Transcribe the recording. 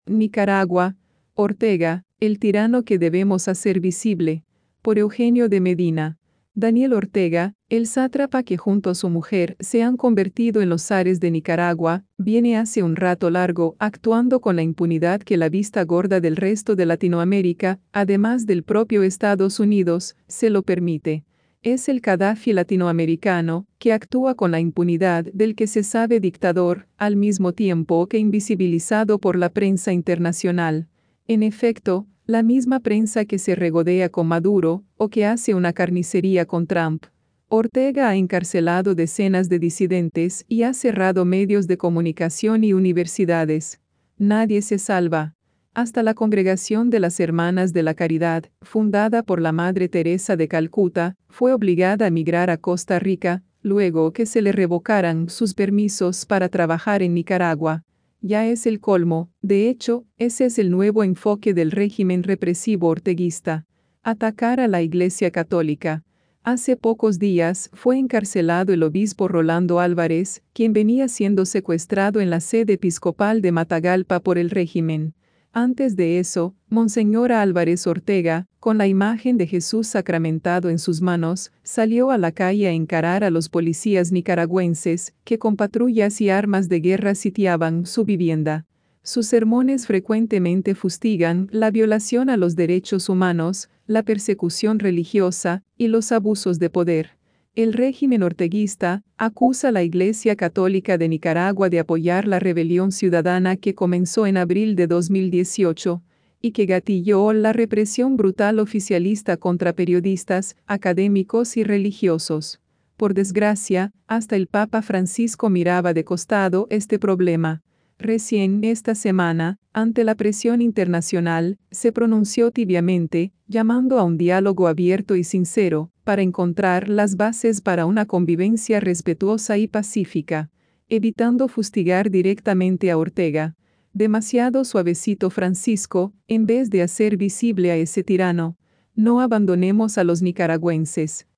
Nicaragua, Ortega, el tirano que debemos hacer visible, por Eugenio de Medina. Daniel Ortega, el sátrapa que junto a su mujer se han convertido en los zares de Nicaragua, viene hace un rato largo actuando con la impunidad que la vista gorda del resto de Latinoamérica, además del propio Estados Unidos, se lo permite. Es el Gaddafi latinoamericano, que actúa con la impunidad del que se sabe dictador, al mismo tiempo que invisibilizado por la prensa internacional. En efecto, la misma prensa que se regodea con Maduro, o que hace una carnicería con Trump. Ortega ha encarcelado decenas de disidentes y ha cerrado medios de comunicación y universidades. Nadie se salva. Hasta la Congregación de las Hermanas de la Caridad, fundada por la Madre Teresa de Calcuta, fue obligada a emigrar a Costa Rica, luego que se le revocaran sus permisos para trabajar en Nicaragua. Ya es el colmo, de hecho, ese es el nuevo enfoque del régimen represivo orteguista: atacar a la Iglesia Católica. Hace pocos días fue encarcelado el obispo Rolando Álvarez, quien venía siendo secuestrado en la sede episcopal de Matagalpa por el régimen. Antes de eso, Monseñor Álvarez Ortega, con la imagen de Jesús sacramentado en sus manos, salió a la calle a encarar a los policías nicaragüenses, que con patrullas y armas de guerra sitiaban su vivienda. Sus sermones frecuentemente fustigan la violación a los derechos humanos, la persecución religiosa y los abusos de poder. El régimen orteguista acusa a la Iglesia Católica de Nicaragua de apoyar la rebelión ciudadana que comenzó en abril de 2018 y que gatilló la represión brutal oficialista contra periodistas, académicos y religiosos. Por desgracia, hasta el Papa Francisco miraba de costado este problema. Recién esta semana, ante la presión internacional, se pronunció tibiamente, llamando a un diálogo abierto y sincero, para encontrar las bases para una convivencia respetuosa y pacífica, evitando fustigar directamente a Ortega. Demasiado suavecito Francisco, en vez de hacer visible a ese tirano. No abandonemos a los nicaragüenses.